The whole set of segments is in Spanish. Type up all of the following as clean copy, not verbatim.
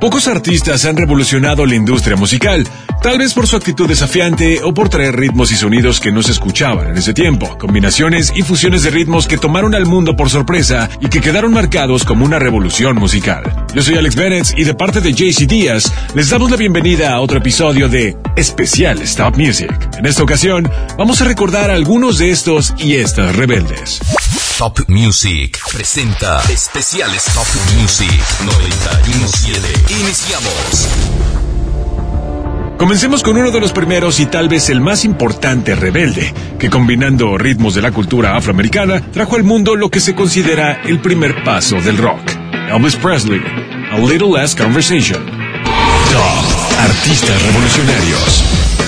Pocos artistas han revolucionado la industria musical, tal vez por su actitud desafiante o por traer ritmos y sonidos que no se escuchaban en ese tiempo, combinaciones y fusiones de ritmos que tomaron al mundo por sorpresa y que quedaron marcados como una revolución musical. Yo soy Alex Bennett y de parte de JC Díaz les damos la bienvenida a otro episodio de Especiales Top Music. En esta ocasión vamos a recordar a algunos de estos y estas rebeldes. Top Music presenta Especiales Top Music 91.7. Iniciamos. Comencemos con uno de los primeros y tal vez el más importante rebelde, que combinando ritmos de la cultura afroamericana trajo al mundo lo que se considera el primer paso del rock. Elvis Presley, A Little Less Conversation. Top Artistas Revolucionarios.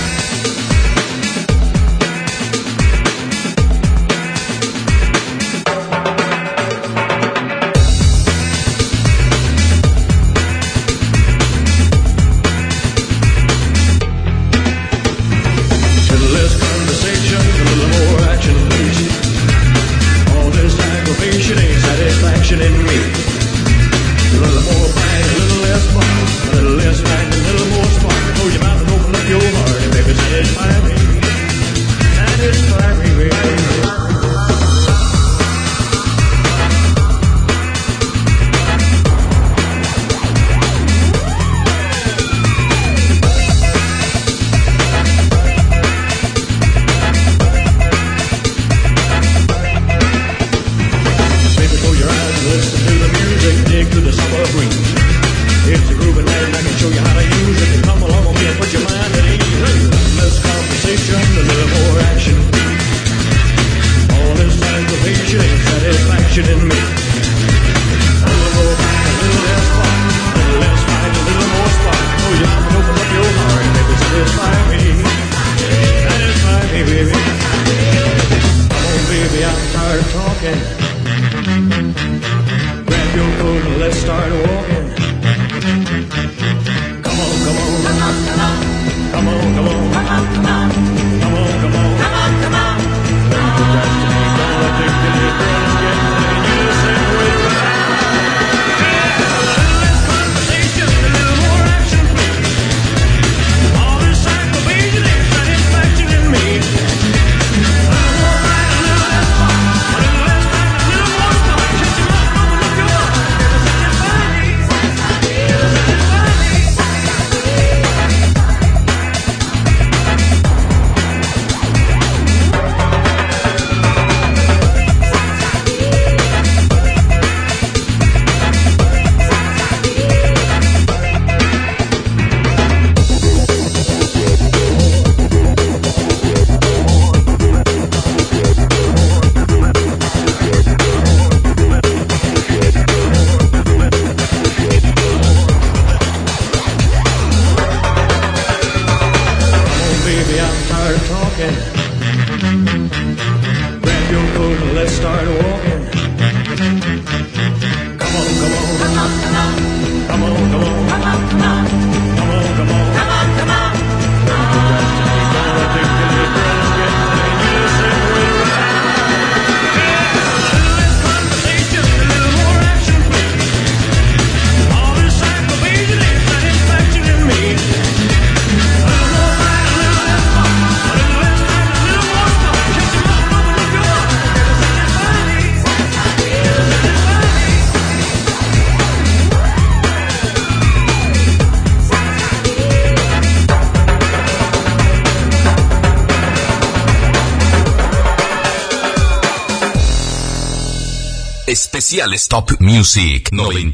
Especiales Top Music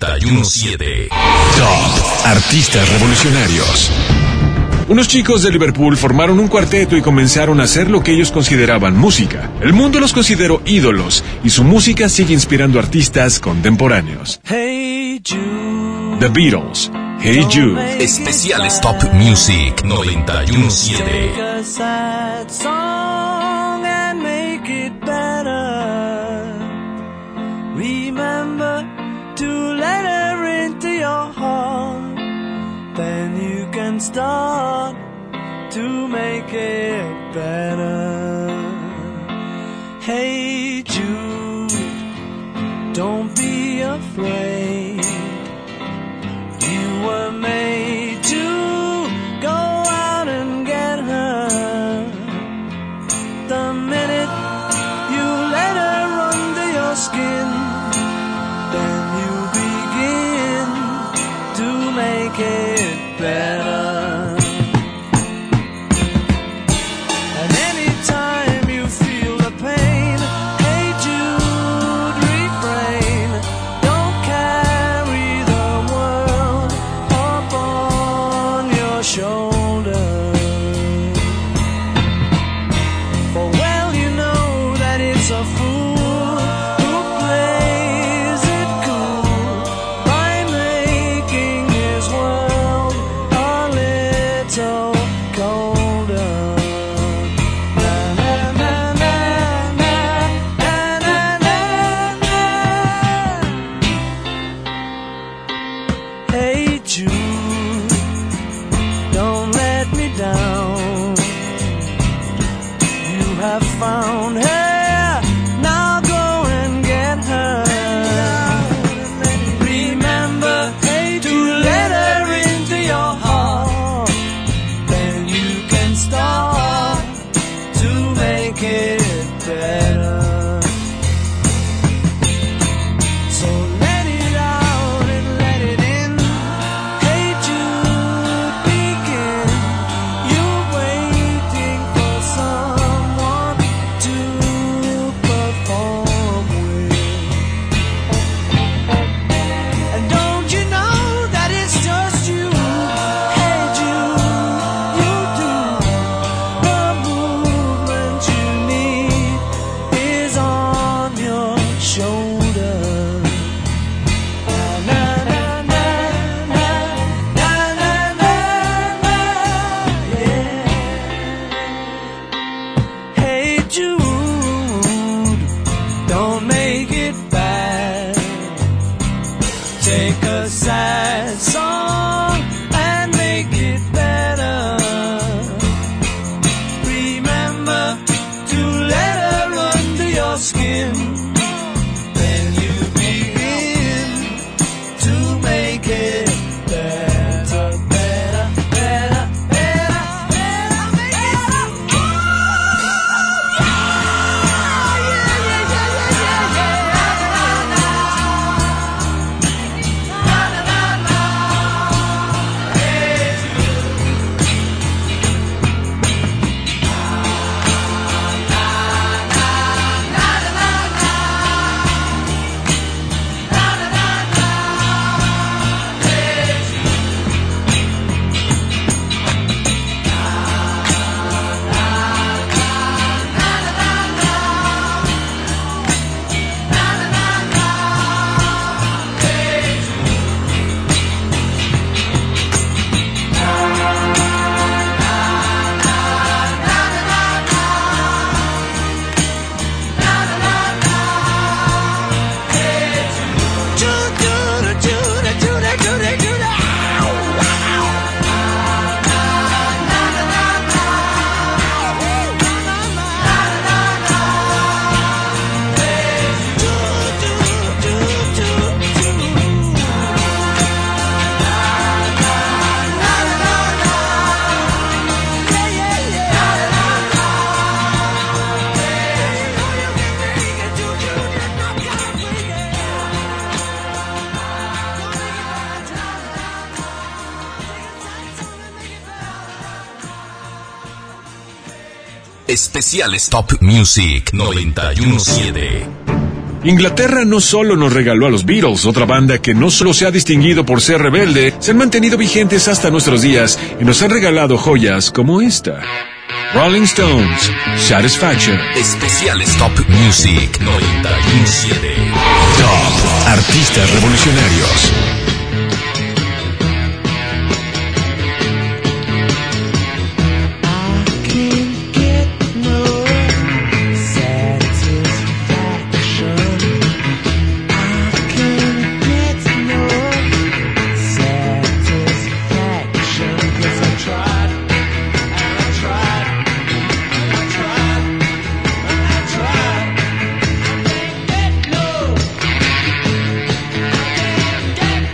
91.7. Top Artistas Revolucionarios. Unos chicos de Liverpool formaron un cuarteto y comenzaron a hacer lo que ellos consideraban música. El mundo los consideró ídolos y su música sigue inspirando artistas contemporáneos. Hey Jude. The Beatles, Hey Jude. Especiales Top Music 91.7. Remember to let her into your heart, then you can start to make it better. Hey Jude, don't be afraid. You were make it better. And anytime you feel the pain, hey Jude, refrain. Don't carry the world upon your shoulder. For well you know that it's a fool who plays it cool by making his world a little colder. Na na na na na na na na. Hey Jude, don't let me down. You have found her, now go and get her. Remember, hey, to let her into your heart. Then you can start to make it better. So let it out and let it in. Hey Jude, begin. You're waiting for someone to perform with. And don't you know that it's just you? Hey Jude, you do. The movement you need is on your shoulder. Na na na na na na na na, yeah. Hey Jude, don't make it bad. Take a sad song and make it better. Remember to let her under your skin. Then you begin to make it better, better, better, better, better, make it Especiales Top Music 917. Inglaterra no solo nos regaló a los Beatles, otra banda que no solo se ha distinguido por ser rebelde, se han mantenido vigentes hasta nuestros días y nos han regalado joyas como esta. Rolling Stones, Satisfaction. Especiales Top Music 917. Top Artistas Revolucionarios. get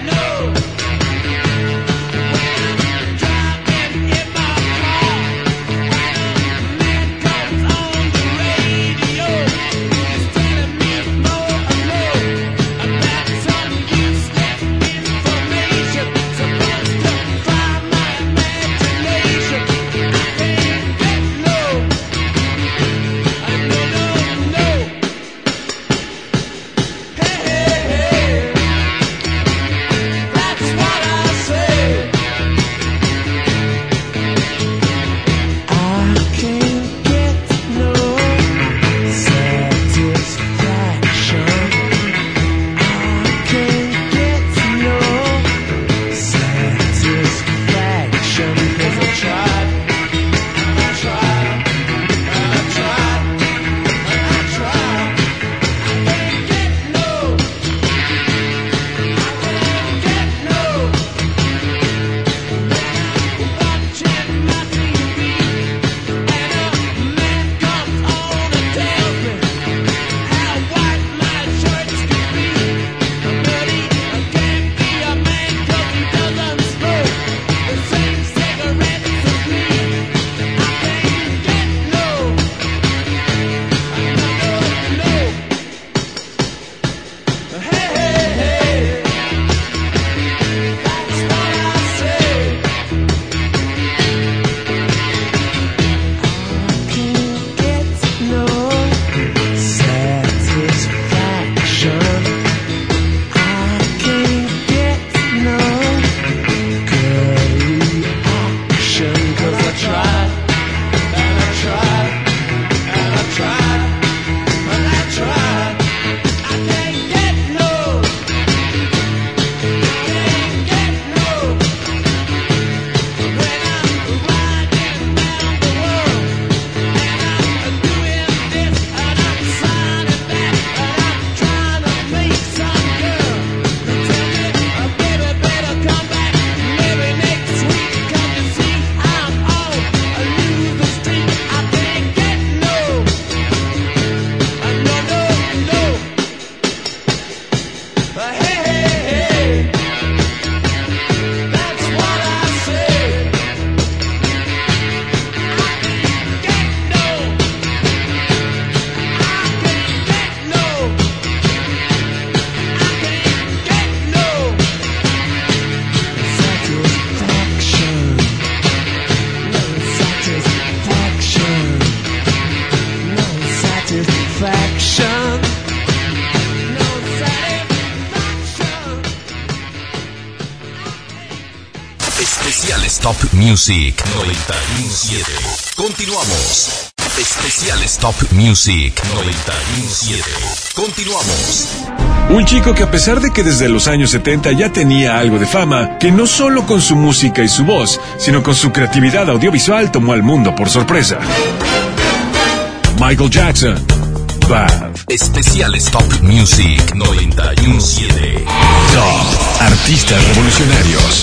Especiales Top Music 917. Continuamos. Especiales Top Music 917. Continuamos. Un chico que a pesar de que desde los años 70 ya tenía algo de fama, que no solo con su música y su voz, sino con su creatividad audiovisual tomó al mundo por sorpresa. Michael Jackson. Bad. Especiales Top Music 917. Top Artistas Revolucionarios.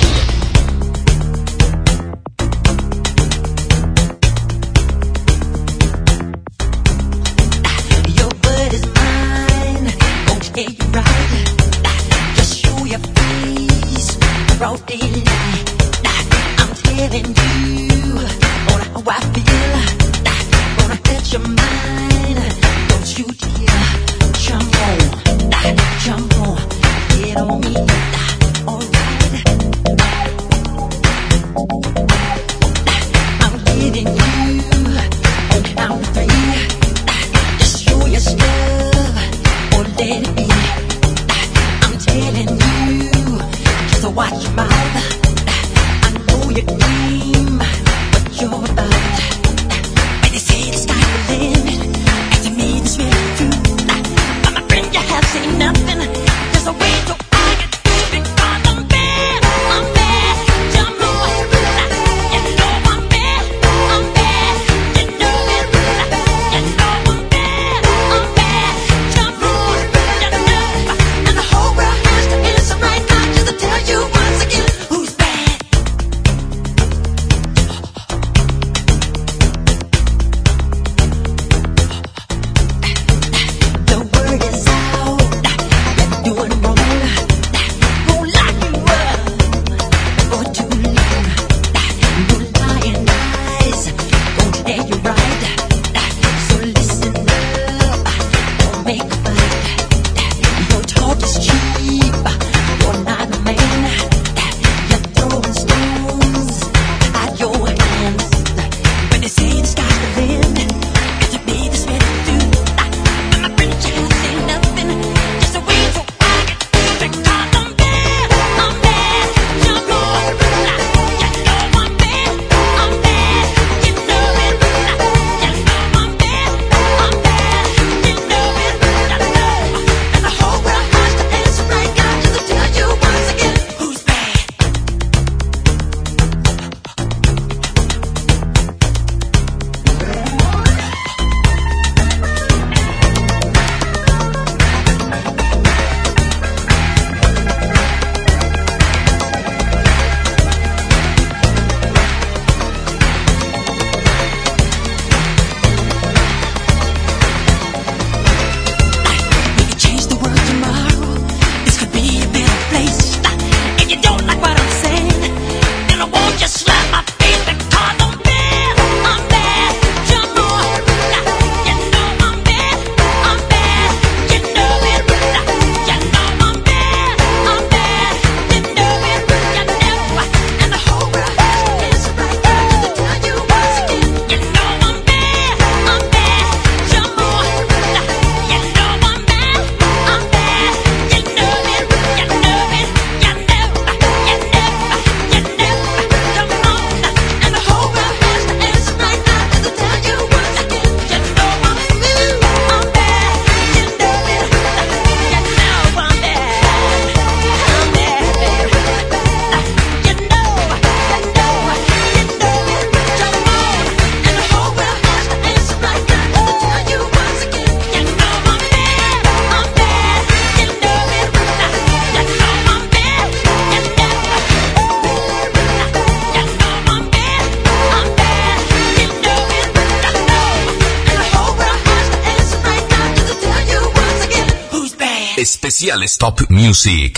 Especiales Top Music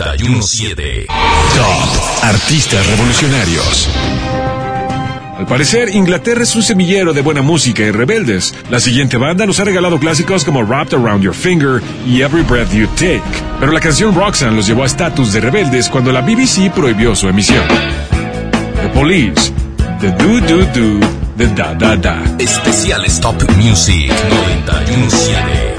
917. Top Artistas Revolucionarios. Al parecer, Inglaterra es un semillero de buena música y rebeldes. La siguiente banda nos ha regalado clásicos como Wrapped Around Your Finger y Every Breath You Take. Pero la canción Roxanne los llevó a estatus de rebeldes cuando la BBC prohibió su emisión. The Police, The Do Do Do, The Da Da Da. Especiales Top Music 917.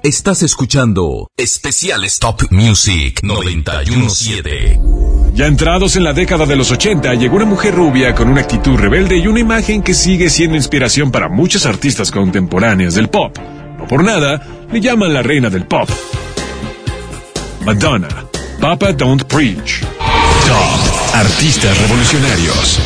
Estás escuchando Especial Stop Music 917. Ya entrados en la década de los 80, llegó una mujer rubia con una actitud rebelde y una imagen que sigue siendo inspiración para muchos artistas contemporáneos del pop. No por nada, le llaman la reina del pop. Madonna, Papa Don't Preach. Top Artistas Revolucionarios.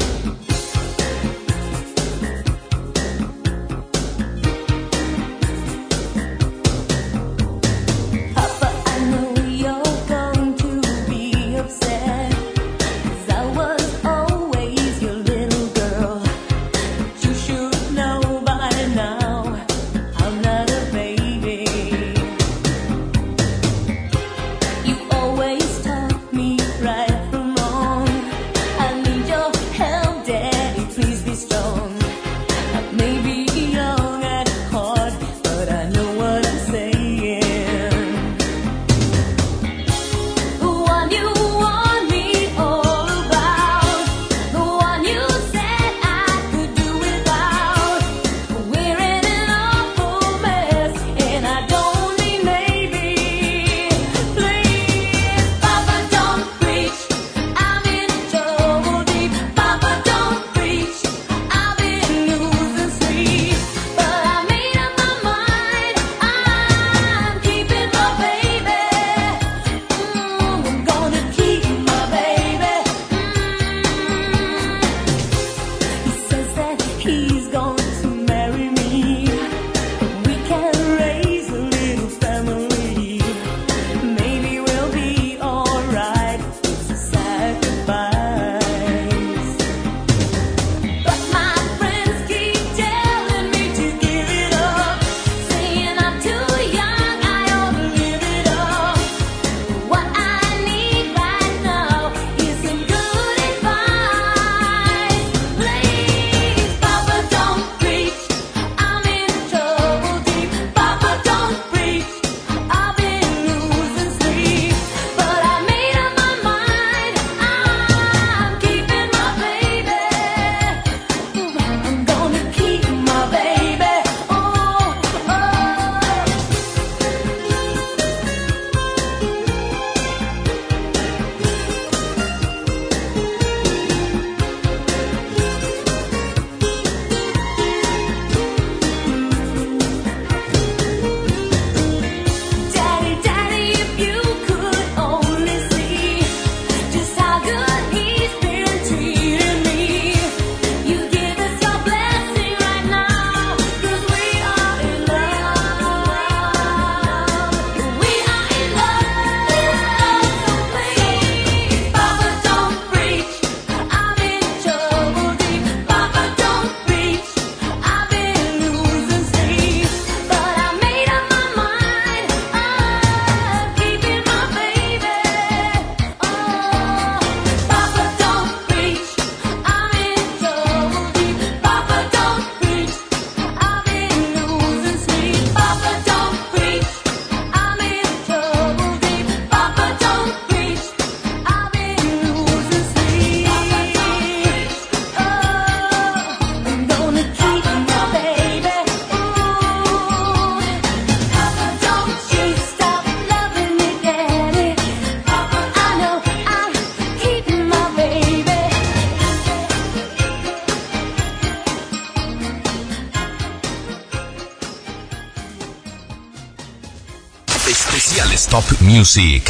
Especiales Top Music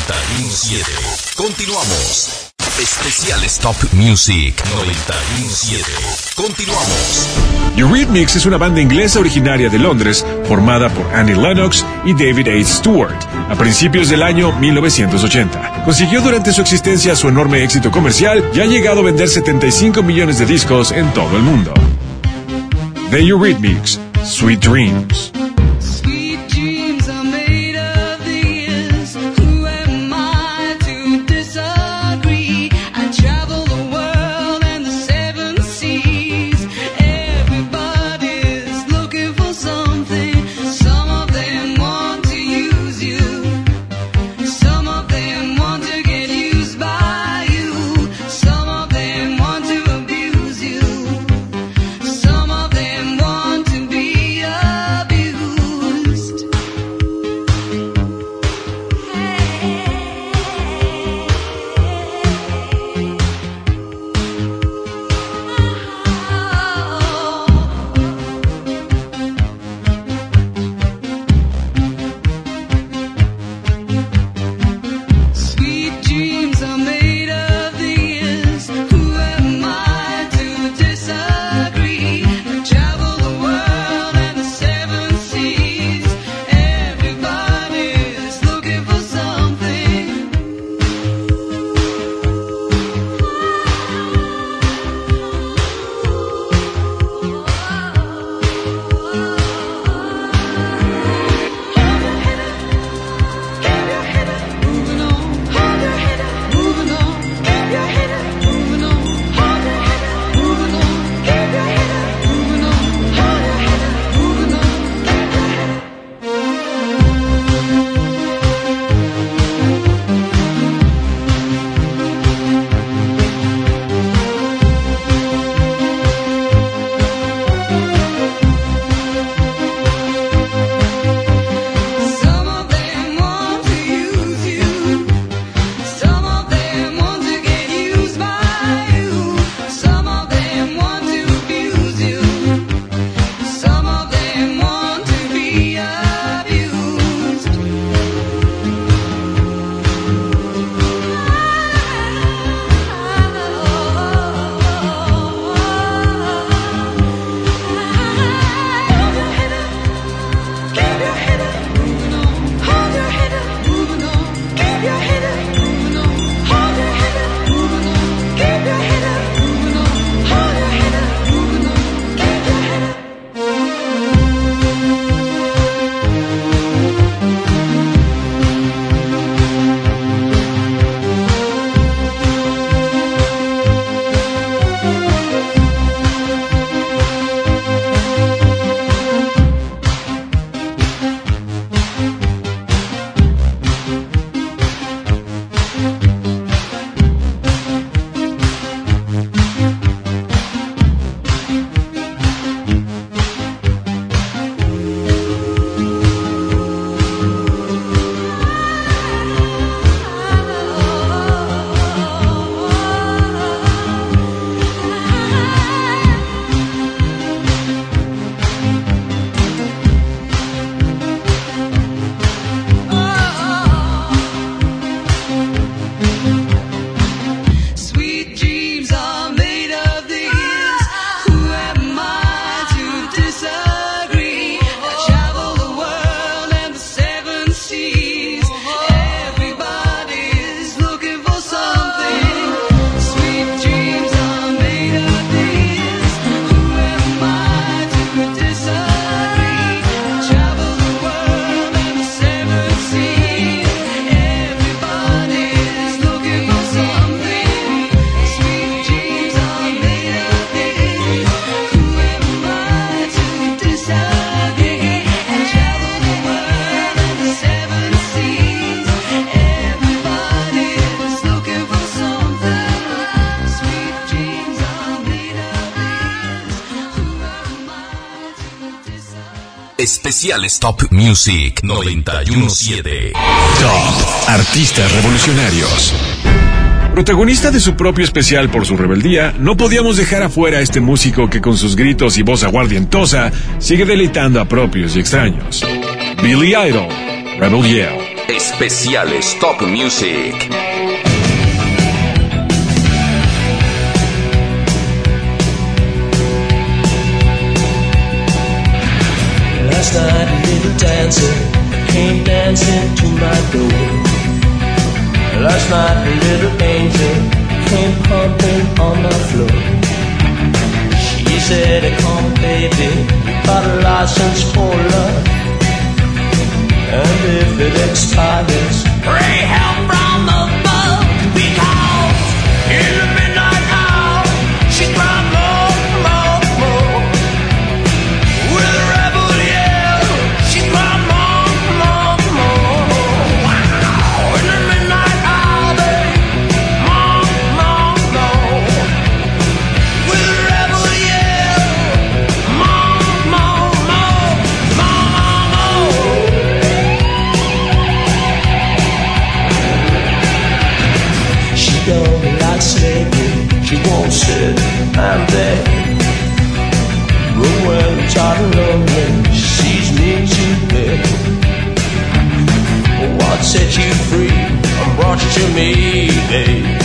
917. Continuamos. Especiales Top Music 917. Continuamos. Eurythmics es una banda inglesa originaria de Londres, formada por Annie Lennox y David H. Stewart, a principios del año 1980. Consiguió durante su existencia su enorme éxito comercial y ha llegado a vender 75 millones de discos en todo el mundo. The Eurythmics, Sweet Dreams. Some of them want to be abused. Especiales Top Music 91.7. Top Artistas Revolucionarios. Protagonista de su propio especial por su rebeldía, no podíamos dejar afuera a este músico que con sus gritos y voz aguardientosa sigue deleitando a propios y extraños. Billy Idol, Rebel Yell. Especiales Top Music. Last night a little dancer came dancing to my door. Last night a little angel came pumping on my floor. She said, come baby, got a license for love. And if it expires, pray help from above. Because in the midnight hour, she cried more, more, more. With a rebel yell, she cried more, more, more. Wow, in the midnight hour, babe, more, more, more. With a rebel yell, more, more, more, more, more. She don't like slavery, she won't sit and beg. But when I'm tired and lonely, she sees me to bed. What set you free and brought you to me, babe?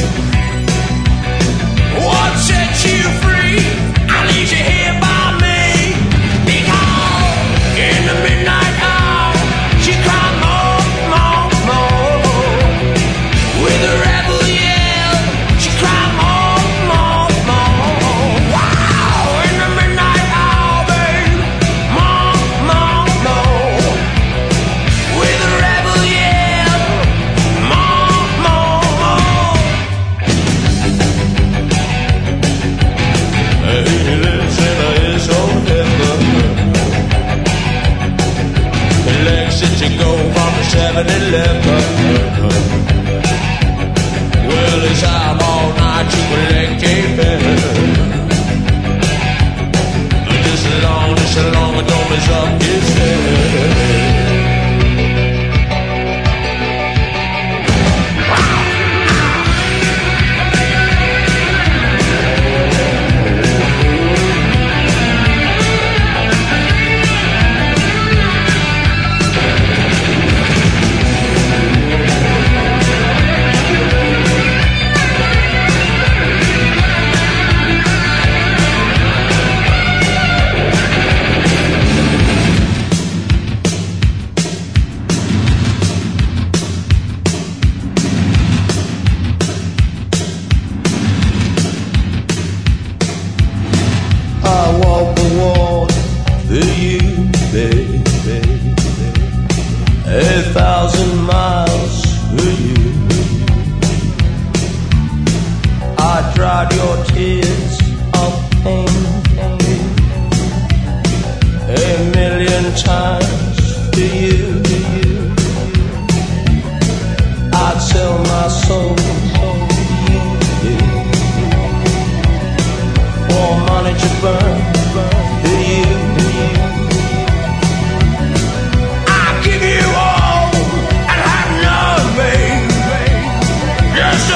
What set you free? I leave you here by me. Because in the midnight hour, she cried more, more, more. With a rebel yell, she cried more, more, more. Wow, in the midnight hour, babe, more, more, more. With a rebel yell, more, more, more. He lives in his own heaven. Legs that you go from the 7-Eleven. Well, it's out all night to collect a better. Just as long as don't mess up his head. I walk the wall for you, baby. 1,000 miles for you. I dried your tears of pain 1,000,000 times for you. I'd sell my soul for money to burn for you. I give you all and have none, babe. Just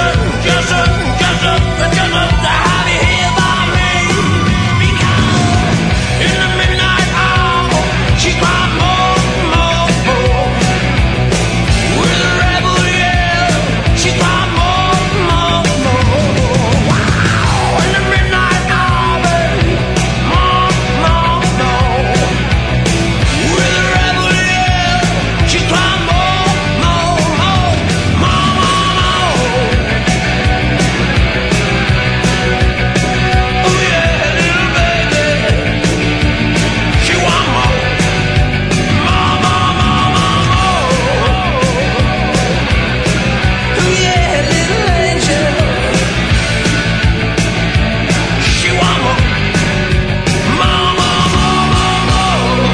to have you here by me. Because in the midnight hour, she cried more, more, more. With a rebel yell, she cried more, more, more. Wow, in the midnight hour, babe, more, more, more. With a rebel yell, she cried more, more, more, more, more. Oh yeah, little baby, she want more, more, more, more, more. Oh yeah, little angel, she want more, more, more, more,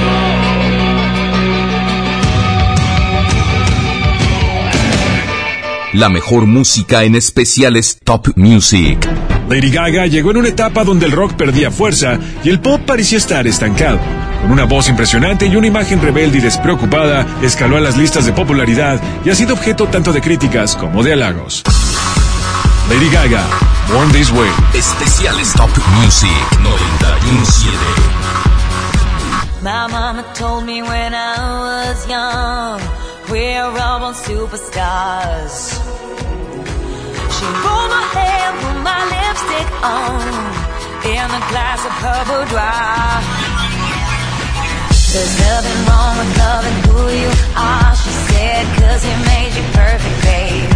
more. La mejor música en especiales Top Music. Lady Gaga llegó en una etapa donde el rock perdía fuerza y el pop parecía estar estancado. Con una voz impresionante y una imagen rebelde y despreocupada, escaló a las listas de popularidad y ha sido objeto tanto de críticas como de halagos. Lady Gaga, Born This Way. Especiales Top Music 91.7. My mama told me when I was young, we're all born superstars. She rolled my hair, put my lipstick on, in a glass of her boudoir. There's nothing wrong with loving who you are, she said, 'cause he made you perfect, babe.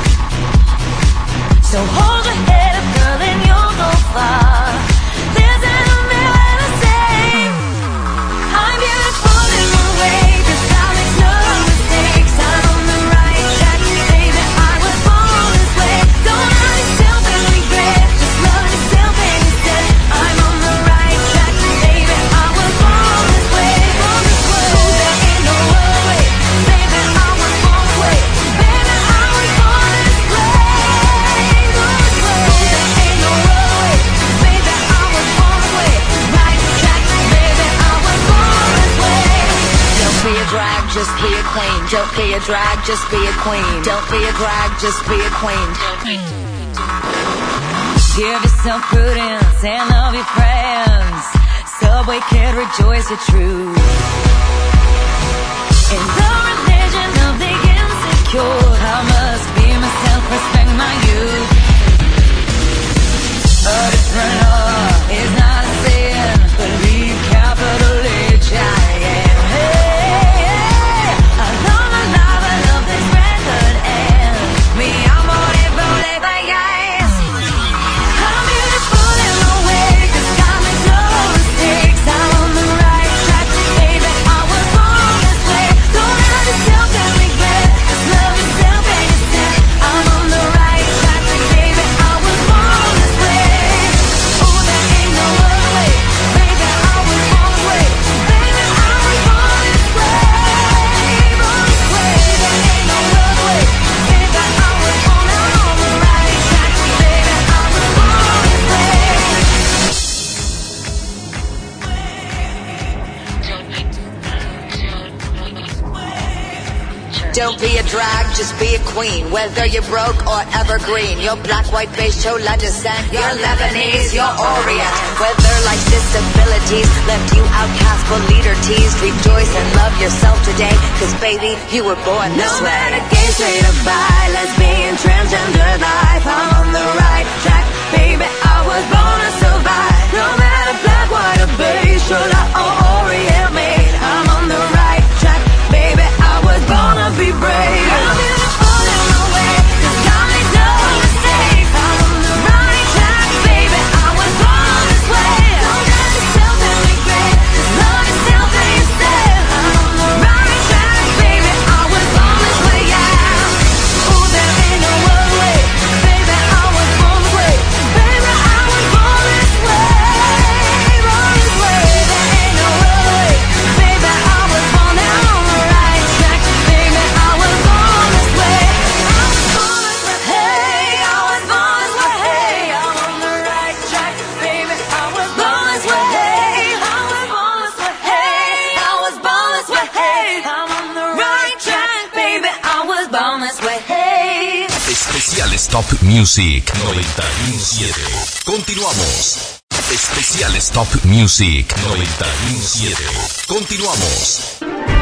So hold your head up, girl, and you'll go far. Listen to me when I say I'm beautiful in my way, 'cause I make no mistakes. I'm on the right track, baby, I was born this way. Don't hurt yourself and regret, just love yourself instead. I'm on the right track, baby, I was born this way. Born this way. There ain't no other way, baby, I was born this way. Baby, I was born this way. Just be a queen. Don't be a drag, just be a queen. Don't be a drag, just be a queen. Give yourself prudence and love your friends. Subway kid, rejoice your truth. In the religion of the insecure, I must be myself, respect my youth. A different law is not a sin, believe capital H I am. Don't be a drag, just be a queen. Whether you're broke or evergreen, you're black, white, beige, chola descent, you're Lebanese, you're Orient. Whether life's disabilities left you outcast but leader teased, rejoice and love yourself today, 'cause baby, you were born this way. No matter gay, straight or bi, lesbian, transgender life, I'm on the right track, baby, I was born to survive. No matter black, white or beige, chola or Orient made, I'm on the right track, baby, I was born to be brave. I'm beautiful in my way, 'cause God made no mistakes. I'm on the right track, baby, I was born this way. Don't judge yourself and regret, just love yourself instead. I'm on the right track, baby, I was born this way, yeah. Ooh, there ain't no other way, baby, I was born this way. Baby, I was born this way, born this way. There ain't no other way, baby, I was born now on the right track, baby, I was born this way. I was born this way, hey, I was born this way, hey, I'm on the right track, baby, I was born this way, hey, I was born this way, hey, I was born this way, hey, I'm on the right track, baby, I was born this way, hey. Especiales Top Music 91.7. Continuamos. Especiales Top Music 91.7. Continuamos.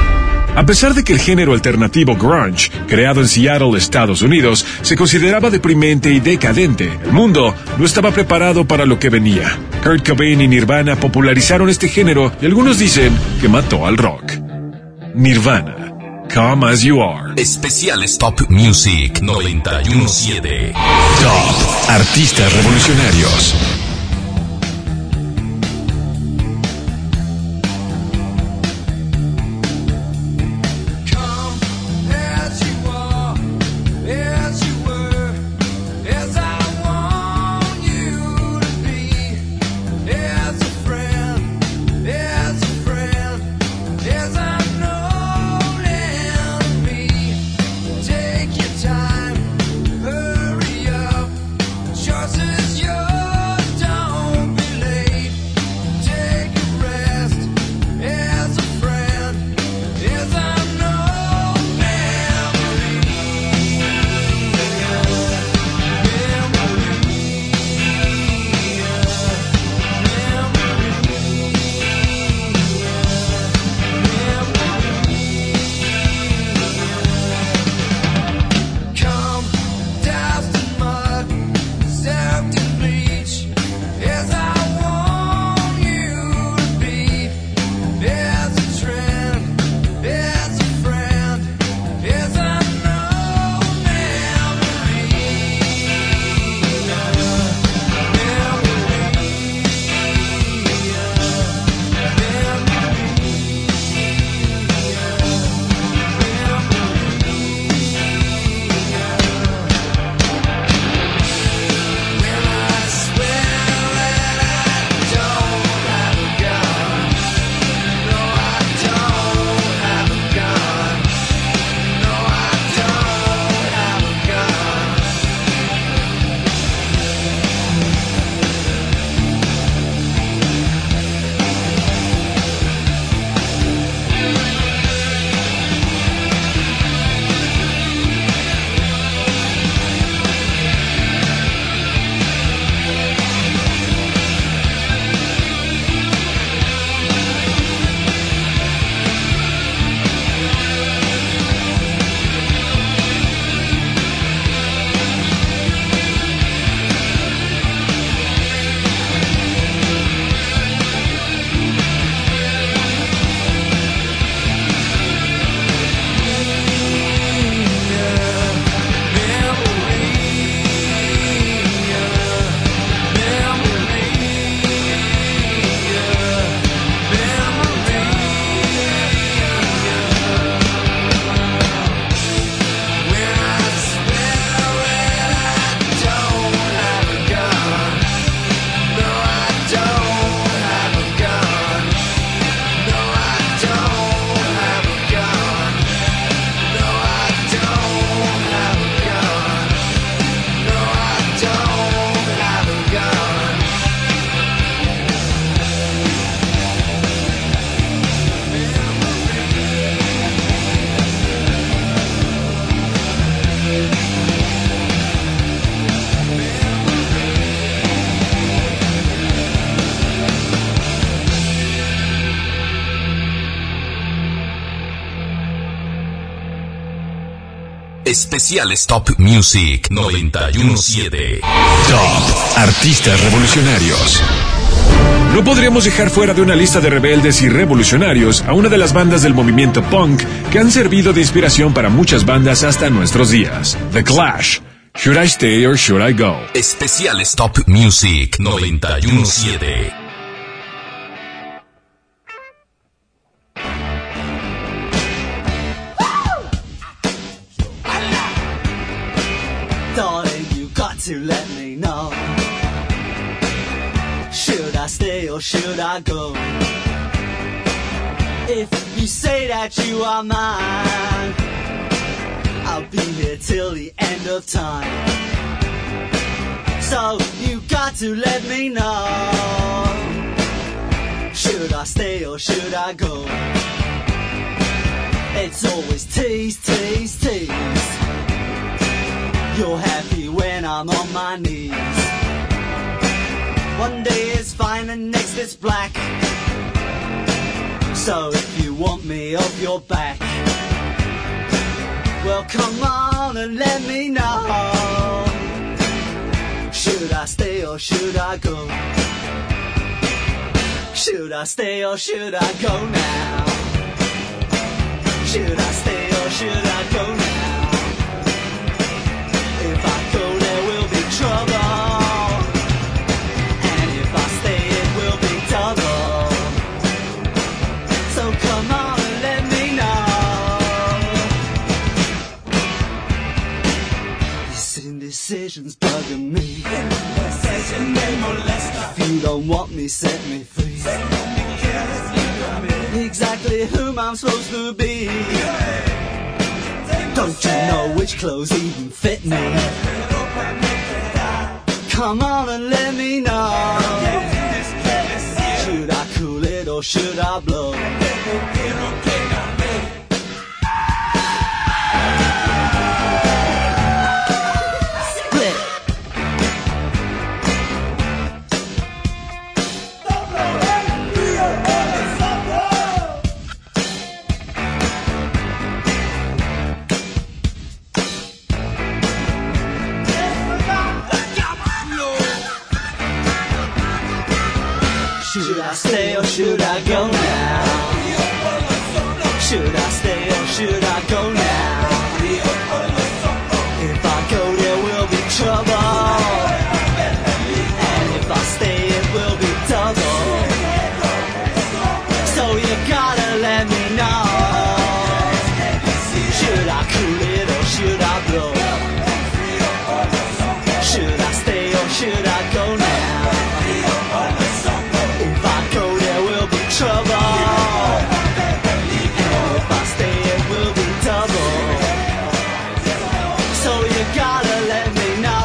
A pesar de que el género alternativo grunge, creado en Seattle, Estados Unidos, se consideraba deprimente y decadente, el mundo no estaba preparado para lo que venía. Kurt Cobain y Nirvana popularizaron este género y algunos dicen que mató al rock. Nirvana, Come As You Are. Especiales Top Music 91.7. Top Artistas Revolucionarios. Choices yours. Especiales Top Music 91.7. Top Artistas Revolucionarios. No podríamos dejar fuera de una lista de rebeldes y revolucionarios a una de las bandas del movimiento punk que han servido de inspiración para muchas bandas hasta nuestros días. The Clash. Should I Stay or Should I Go? Especiales Top Music 91.7. Darling, you got to let me know. Should I stay or should I go? If you say that you are mine, I'll be here till the end of time. So you got to let me know. Should I stay or should I go? It's always tease, tease, tease. You're happy when I'm on my knees. One day it's fine and next it's black. So if you want me off your back, well come on and let me know. Should I stay or should I go? Should I stay or should I go now? Should I stay or should I go now? If I go there will be trouble, and if I stay it will be double. So come on and let me know. This indecision's bugging me. If you don't want me, set me free. Exactly whom I'm supposed to be. Don't you know which clothes even fit me? Come on and let me know. Should I cool it or should I blow? Split. Should I stay or should I go now? Should I stay or should I go now? If I go there will be trouble, and if I stay it will be double. So you gotta let me know. Should I cool it or should I blow? Should I stay or should I go now? Trouble, and if I stay it will be double. So you gotta let me know.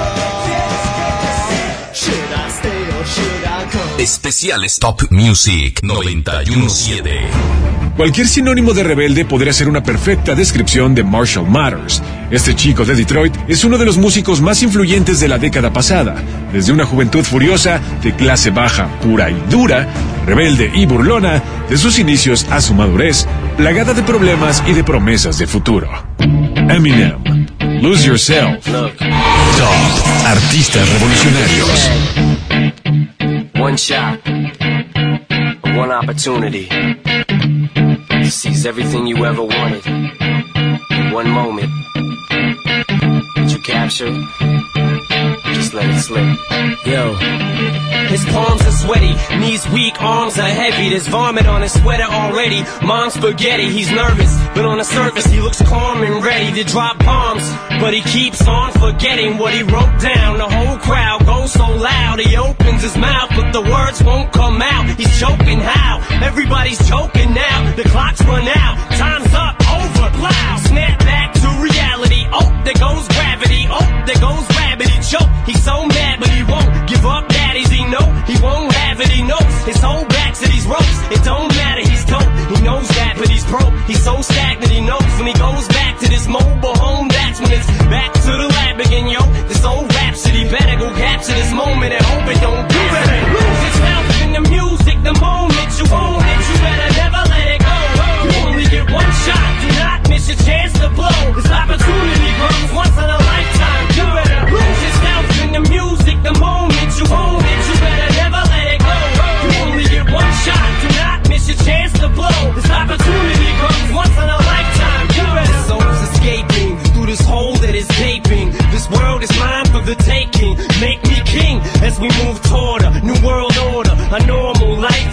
Should I stay or should I go? Especiales Top Music 91.7. Cualquier sinónimo de rebelde podría ser una perfecta descripción de Marshall Mathers. Este chico de Detroit es uno de los músicos más influyentes de la década pasada. Desde una juventud furiosa, de clase baja, pura y dura, rebelde y burlona, de sus inicios a su madurez, plagada de problemas y de promesas de futuro. Eminem, Lose Yourself. Top Artistas Revolucionarios. One shot, one opportunity to seize everything you ever wanted in one moment. Did you capture it? Just let it slip. Yo. His palms are sweaty, knees weak, arms are heavy. There's vomit on his sweater already. Mom's spaghetti, he's nervous, but on the surface he looks calm and ready to drop bombs. But he keeps on forgetting what he wrote down. The whole crowd goes so loud, he opens his mouth, but the words won't come out. He's choking how? Everybody's choking now. The clock's run out, time's up, over, plow. Snap back to reality. Oh, there goes gravity. Oh, there goes rabbit. He choke. He's so mad, but he won't give up. Daddies, he know he won't have it. He knows his whole back to these ropes. It don't matter. He's dope. He knows that, but he's broke. He's so stagnant. He knows when he goes back to this mobile home, that's when it's back to the lab again. Yo, this old rhapsody better go capture this moment and hope it don't do it. Lose yourself in the music. The moment you own it, you better never let it go. You only get one shot. Do not miss your chance to blow. This opportunity.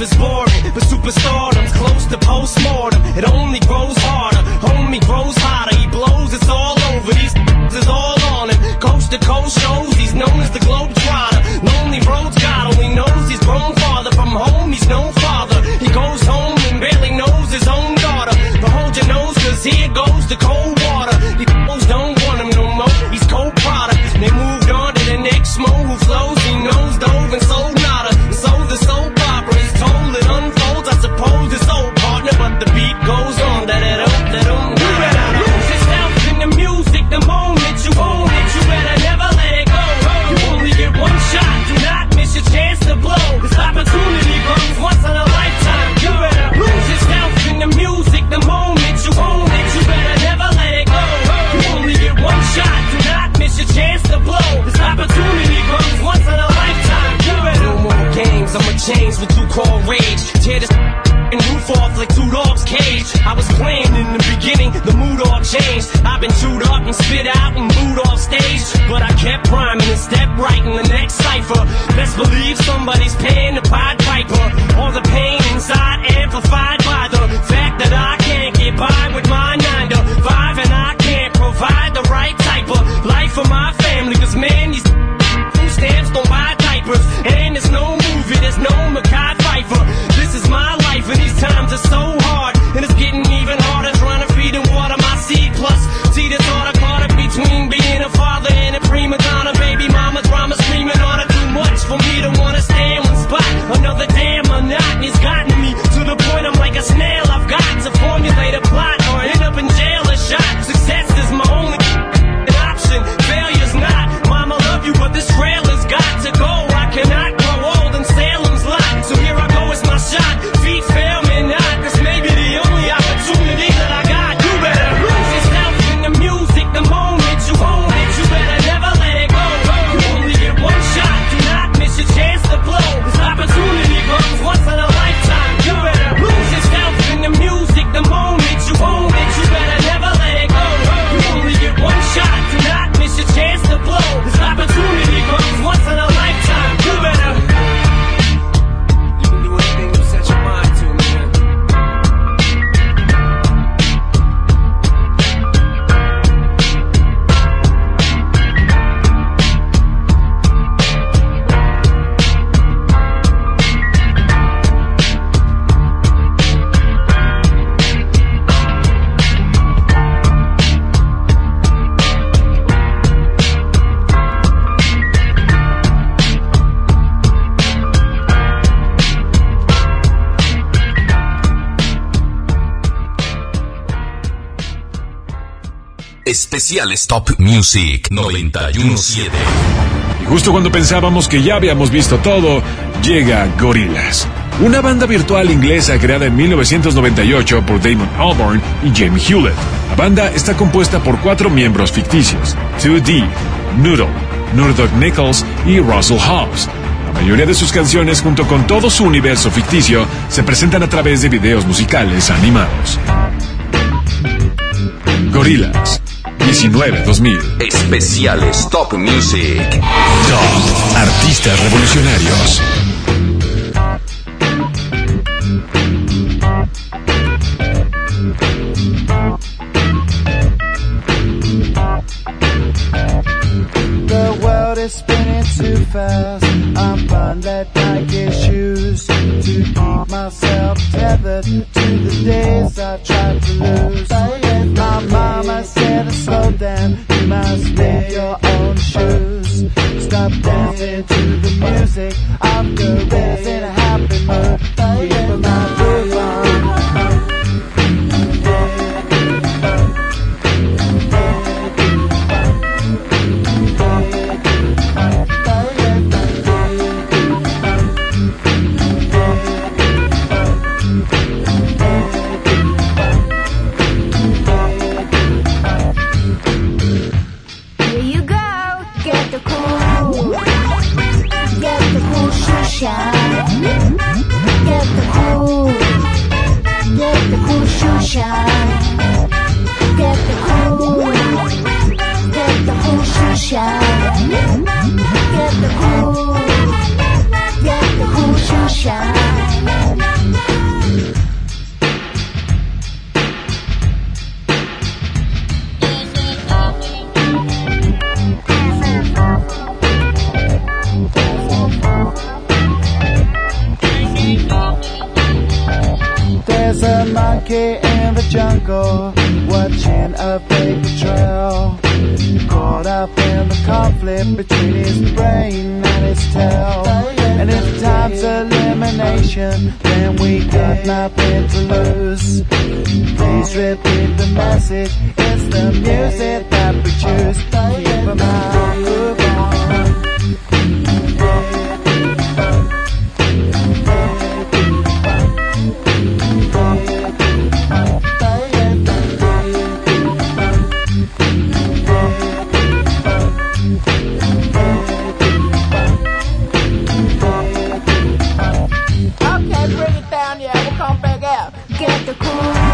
is boring, but superstardom's close to postmortem. It only grows harder, homie grows hotter. He blows, it's all over. These is all on him. Coast to coast shows, he's known as the Globetrotter. Lonely roads, God only knows he's grown farther from home. He's no father. He goes home and barely knows his own daughter. But hold your nose, cause here goes the cold water. These fools don't want him no more. He's cold product. They moved on to the next mo who flows. He knows dove and sold nada. And so the soap opera is told. It unfolds. I suppose it's old partner, but the beat goes on. Da-da-dum. You better lose yourself in the music the moment you own it. You better never let it go. You only get one shot. Do not miss your chance to blow. This opportunity comes once in a lifetime. You better lose yourself in the music the moment you own it. You better never let it go. You only get one shot. Do not miss your chance to blow. This opportunity comes once in a lifetime. You better no more games. I'ma change what you call rage. Tear this and roof off like two dogs' cage. I was playing in the beginning, the mood all changed. I've been chewed up and spit out and booed off stage, but I kept rhyming and stepped right in the next cipher. Best believe somebody's paying the Pied Piper. All the pain inside amplified by the fact that I can't get by with my 9 to 5, and I can't provide the right type of life for my family. Cause man, these food stamps don't buy diapers, and there's no movie, there's no Mackay Pfeiffer. This is my life, and these times are so hard, and it's getting even harder trying to feed and water my seed. Plus, see the thought I caught up between being a father and a prima donna. Baby mama drama screaming on her too much for me to wanna stay in one spot. Another damn monotony's gotten me to the point I'm like a snail. I've got to formulate a plot or end up in jail or shot. Success is my only option, failure's not. Mama love you, but this trail has got to go. I cannot grow old in Salem's lot, so here I go, it's my shot. Feet fail me not, this may be the only opportunity that I got. You better lose yourself in the music the moment you own it. You better never let it go. You only get one shot, do not miss your chance to blow. This opportunity comes once in a lifetime. You better lose yourself in the music the moment you own it. You better never let it go. You only get one shot, do not miss your chance to blow. This opportunity comes once in a lifetime. You better. You can do anything you set your mind to, man. Especiales Top Music 91.7. Y justo cuando pensábamos que ya habíamos visto todo, llega Gorillaz, una banda virtual inglesa creada en 1998 por Damon Albarn y Jamie Hewlett. La banda está compuesta por 4 miembros ficticios: 2D, Noodle, Murdoch Nichols y Russell Hobbs. La mayoría de sus canciones, junto con todo su universo ficticio, se presentan a través de videos musicales animados. Gorillaz 19-2000. Especiales Top Music. Top Artistas Revolucionarios. The world is spinning too fast. I'm finding that I get shoes to keep myself tethered to the days I tried to lose. My mama said to slow down, you must make your own shoes. Stop dancing to the music of Gorillaz in a happy mood. Keep my groove on. Shine. monkey in the jungle, watching a paper trail. Caught up in the conflict between his brain and his tail. And if time's elimination, then we got nothing to lose. Please repeat the message, it's the music that we choose. Keep 'em out, move on. Get the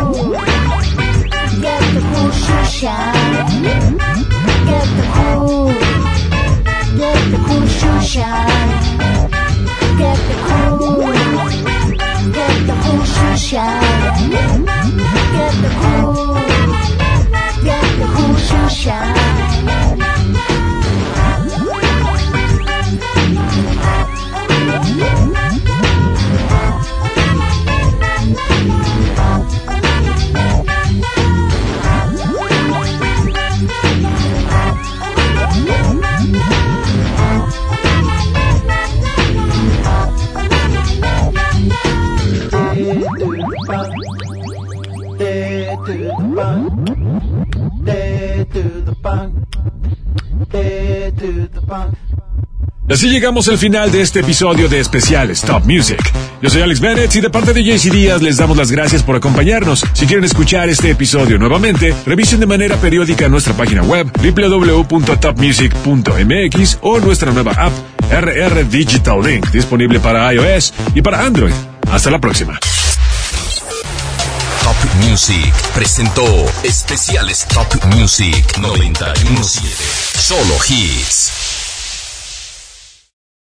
cool shoe shine. Get the cool shoe shine. Get the cool shoe shine. Get the cool shoe shine. Y así llegamos al final de este episodio de especiales Top Music. Yo soy Alex Bennett y de parte de JC Díaz les damos las gracias por acompañarnos. Si quieren escuchar este episodio nuevamente, revisen de manera periódica nuestra página web www.topmusic.mx o nuestra nueva app RR Digital Link, disponible para iOS y para Android. Hasta la próxima. Top Music presentó especiales Top Music 91.7. Solo hits.